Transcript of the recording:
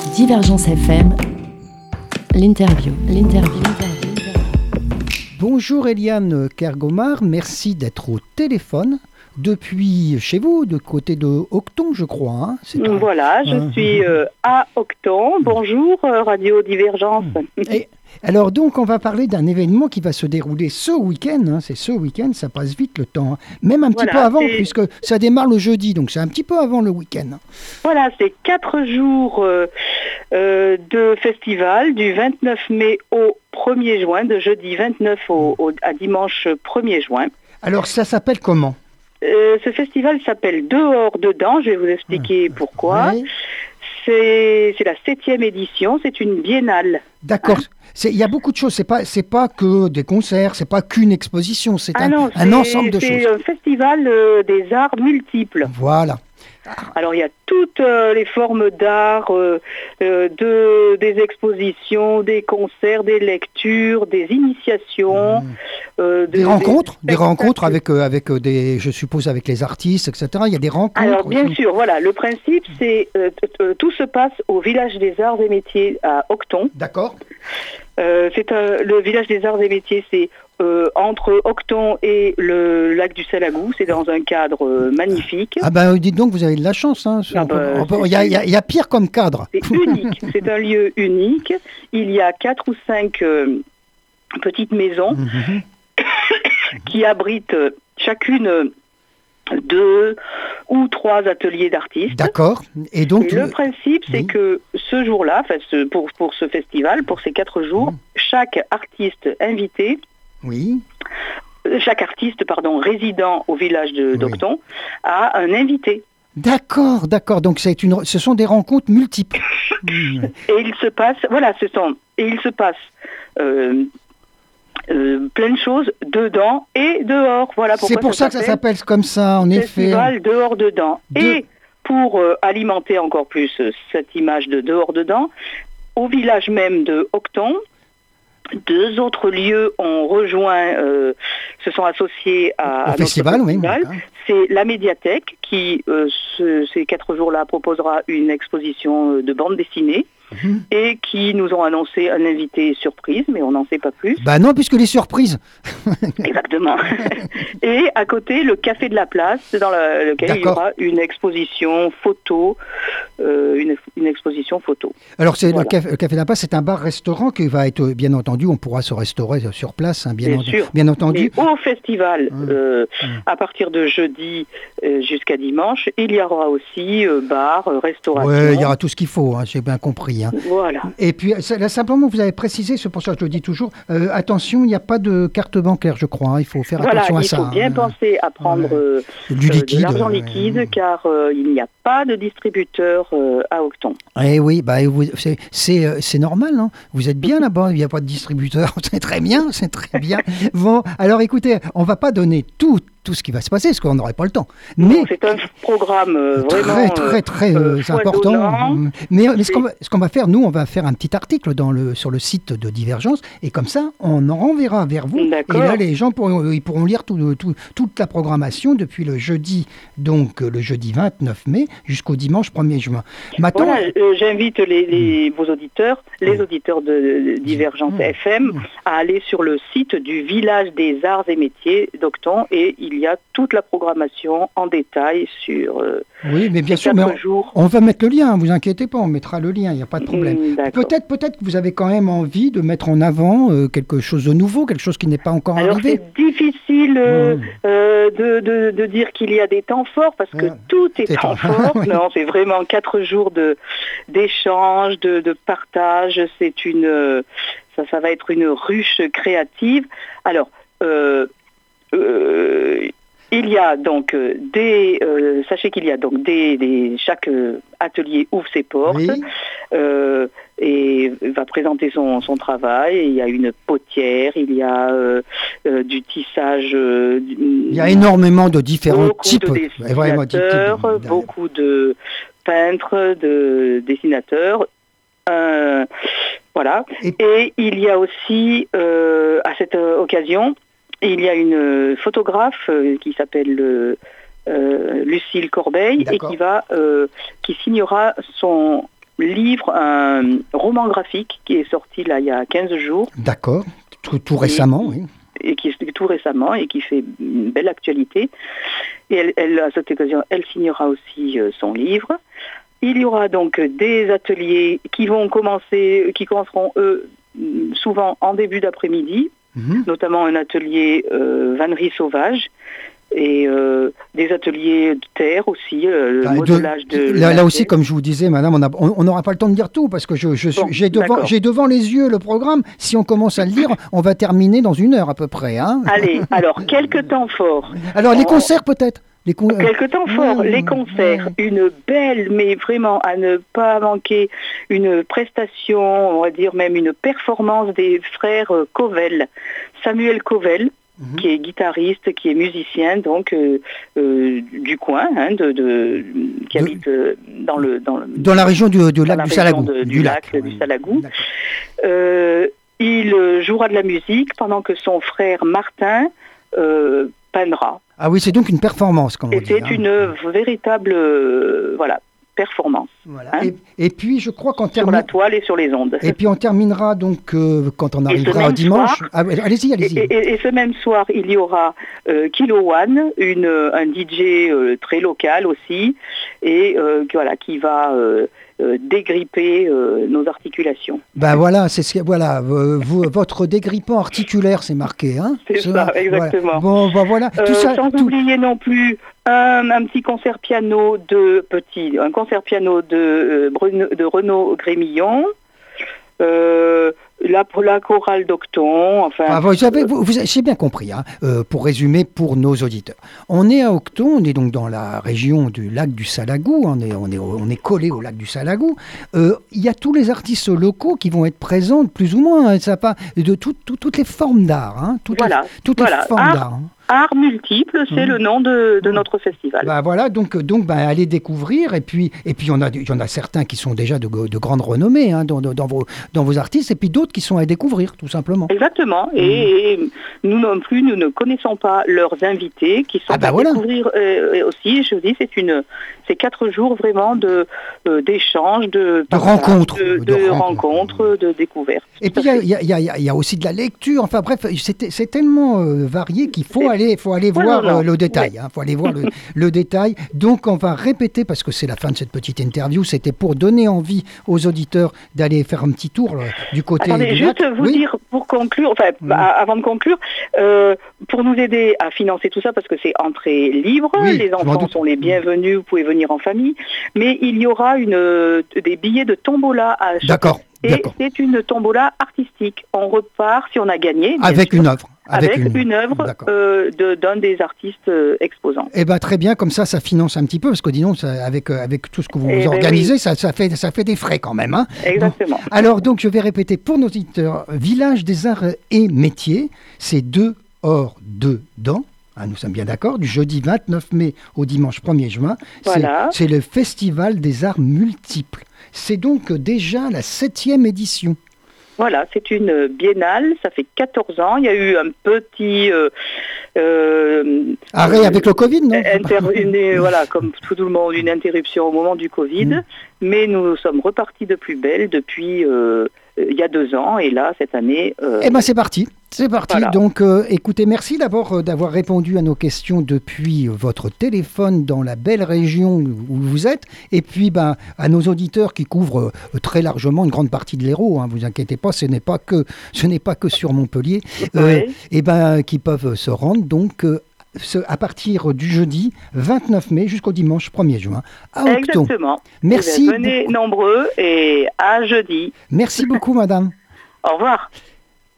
Divergence FM, l'interview. Bonjour Eliane Kergomar, merci d'être au téléphone depuis chez vous, de côté de Octon, je crois. Hein, voilà, je suis à Octon. Bonjour Radio Divergence. Et alors donc on va parler d'un événement qui va se dérouler ce week-end. Hein, c'est ce week-end, ça passe vite le temps. Hein, même un petit peu avant, puisque ça démarre le jeudi, donc c'est un petit peu avant le week-end. Voilà, c'est 4 jours de festival du 29 mai au 1er juin, de jeudi 29 à dimanche 1er juin. Alors ça s'appelle comment ? Ce festival s'appelle Dehors Dedans, je vais vous expliquer pourquoi. Ouais. C'est la 7e édition, c'est une biennale. D'accord. Il y a beaucoup de choses, c'est pas que des concerts, c'est pas qu'une exposition, c'est un ensemble de choses. C'est un festival des arts multiples. Voilà. Alors il y a toutes les formes d'art, des expositions, des concerts, des lectures, des initiations. Des rencontres avec des, je suppose, avec les artistes, etc. Il y a des rencontres. Alors bien sûr, voilà, le principe c'est tout se passe au Village des Arts et Métiers à Octon. D'accord. Le Village des Arts et Métiers, c'est entre Octon et le lac du Salagou, c'est dans un cadre magnifique. Ah ben dites donc, vous avez de la chance. Hein, il y a pire comme cadre. C'est unique, c'est un lieu unique. Il y a 4 ou 5 petites maisons qui abritent chacune 2 ou 3 ateliers d'artistes. D'accord. Et donc le principe, c'est que ce jour-là, pour ce festival, pour ces 4 jours, chaque artiste invité, chaque artiste résident au village d'Octon a un invité. D'accord. Donc ce sont des rencontres multiples. Et il se passe, plein de choses dedans et dehors. Voilà pourquoi c'est pour ça que ça s'appelle comme ça, en effet. Festival Dehors Dedans. Et pour alimenter encore plus cette image de Dehors Dedans, au village même de Octon, 2 autres lieux ont rejoint, se sont associés à notre festival. C'est la médiathèque qui, ces 4 jours-là, proposera une exposition de bande dessinée et qui nous ont annoncé un invité surprise, mais on n'en sait pas plus. Bah non, puisque les surprises. Exactement. Et à côté, le Café de la Place, dans lequel il y aura une exposition photo. Une exposition photo. Alors le Café de la Place, c'est un bar-restaurant qui va être, bien entendu, on pourra se restaurer sur place, hein, bien entendu. Et au festival, à partir de jeudi jusqu'à dimanche, il y aura aussi bar, restauration. Oui, il y aura tout ce qu'il faut, hein, j'ai bien compris. Hein. Voilà. Et puis, là, simplement, vous avez précisé, c'est pour ça que je le dis toujours, attention, il n'y a pas de carte bancaire, je crois, hein, il faut faire attention à ça. Il faut bien penser à prendre de l'argent liquide, car il n'y a pas de distributeur à Octon. Eh oui, c'est normal, hein. Vous êtes bien là-bas, il n'y a pas de distributeur, c'est très bien. Bon, alors écoutez, on ne va pas donner tout ce qui va se passer, parce qu'on n'aurait pas le temps. Mais c'est un programme vraiment très important. Mais ce qu'on va faire, nous, on va faire un petit article sur le site de Divergence, et comme ça, on en renverra vers vous. D'accord. Et là, les gens pourront lire toute la programmation depuis le jeudi 29 mai jusqu'au dimanche 1er juin. Maintenant, voilà, j'invite vos auditeurs, les auditeurs de Divergence FM, à aller sur le site du Village des Arts et Métiers d'Octon, et il y a toute la programmation en détail sur oui, mais bien sûr, on va mettre le lien, ne vous inquiétez pas, on mettra le lien, il n'y a pas de problème. Peut-être que vous avez quand même envie de mettre en avant quelque chose de nouveau, quelque chose qui n'est pas encore arrivé. C'est difficile de dire qu'il y a des temps forts, parce que tout est temps fort. Oui. Non, c'est vraiment 4 jours d'échange, de partage. Ça va être une ruche créative. Alors, il y a donc sachez qu'il y a donc chaque atelier ouvre ses portes et va présenter son travail. Et il y a une potière, il y a du tissage. Il y a énormément de différents types. Beaucoup de peintres, de dessinateurs. Voilà. Et il y a aussi à cette occasion, il y a une photographe qui s'appelle Lucille Corbeil et qui signera livre, un roman graphique qui est sorti là il y a 15 jours. D'accord, tout récemment, oui. Et qui est tout récemment et qui fait une belle actualité. Et elle à cette occasion, elle signera aussi son livre. Il y aura donc des ateliers qui commenceront eux souvent en début d'après-midi, notamment un atelier vannerie sauvage et des ateliers de terre aussi, le modelage de là aussi, comme je vous disais, madame, on n'aura pas le temps de dire tout parce que j'ai devant les yeux le programme. Si on commence à le lire, on va terminer dans 1 heure à peu près. Hein. Allez, alors, quelques temps forts. Alors, les concerts peut-être Quelques temps forts, les concerts, une belle, mais vraiment à ne pas manquer, une prestation, on va dire même une performance des frères Covell, Samuel Covell, qui est guitariste, qui est musicien, donc du coin, hein, qui habite dans la région du lac du Salagou. Du lac du Salagou. Il jouera de la musique pendant que son frère Martin peindra. Ah oui, c'est donc une performance, comme on dit. C'est une véritable performance. Voilà. Hein, et puis, je crois qu'en sur la toile et sur les ondes. Et puis, on terminera donc quand on arrivera au dimanche. Allez-y. Et ce même soir, il y aura Kilo One, un DJ très local aussi, et qui va dégripper nos articulations. Ben voilà, votre dégrippant articulaire, c'est marqué, hein. C'est ça, exactement. Bon, voilà. Oublier non plus un petit concert piano de Renaud Grémillon. La chorale d'Octon, enfin... j'ai bien compris, hein, pour résumer pour nos auditeurs. On est à Octon, on est donc dans la région du lac du Salagou, on est collé au lac du Salagou. Il y a tous les artistes locaux qui vont être présents, plus ou moins, hein, ça pas, de toutes les formes d'art. Hein, toutes les formes d'art. Hein. Art multiple, c'est le nom de notre festival. Voilà, donc allez découvrir, et puis il y en a certains qui sont déjà de grande renommée, hein, dans vos artistes, et puis d'autres qui sont à découvrir, tout simplement. Exactement, et nous non plus, nous ne connaissons pas leurs invités, qui sont à découvrir aussi. Je vous dis, c'est 4 jours vraiment d'échanges, de rencontres, de découvertes. Et puis il y a aussi de la lecture, enfin bref, c'est tellement varié qu'il faut aller voir le détail. Hein, faut aller voir le détail. Donc on va répéter, parce que c'est la fin de cette petite interview, c'était pour donner envie aux auditeurs d'aller faire un petit tour du côté du lac. Juste vous dire, pour conclure, avant de conclure, pour nous aider à financer tout ça, parce que c'est entrée libre, les enfants sont les bienvenus, vous pouvez venir en famille, mais il y aura des billets de tombola à acheter. D'accord. Et c'est une tombola artistique. On repart, si on a gagné... Avec une œuvre. Avec une œuvre d'un des artistes exposants. Eh bien, très bien, comme ça finance un petit peu, parce que disons, avec tout ce que vous organisez, ça fait des frais quand même. Hein. Exactement. Bon. Alors, donc, je vais répéter pour nos auditeurs, Village des Arts et Métiers, c'est 2 hors 2 dents. Ah, nous sommes bien d'accord, du jeudi 29 mai au dimanche 1er juin. Voilà. C'est le Festival des Arts Multiples. C'est donc déjà la 7e édition. Voilà, c'est une biennale, ça fait 14 ans. Il y a eu un petit... arrêt avec le Covid, non comme tout le monde, une interruption au moment du Covid. Mais nous sommes repartis de plus belle depuis il y a 2 ans. Et là, cette année... c'est parti. C'est parti. Voilà. Donc, écoutez, merci d'abord d'avoir répondu à nos questions depuis votre téléphone dans la belle région où vous êtes. Et puis, à nos auditeurs qui couvrent très largement une grande partie de l'Hérault. Hein, vous inquiétez pas, ce n'est pas que sur Montpellier. Qui peuvent se rendre donc à partir du jeudi 29 mai jusqu'au dimanche 1er juin à Octon. Exactement. Merci. Venez nombreux et à jeudi. Merci beaucoup, madame. Au revoir.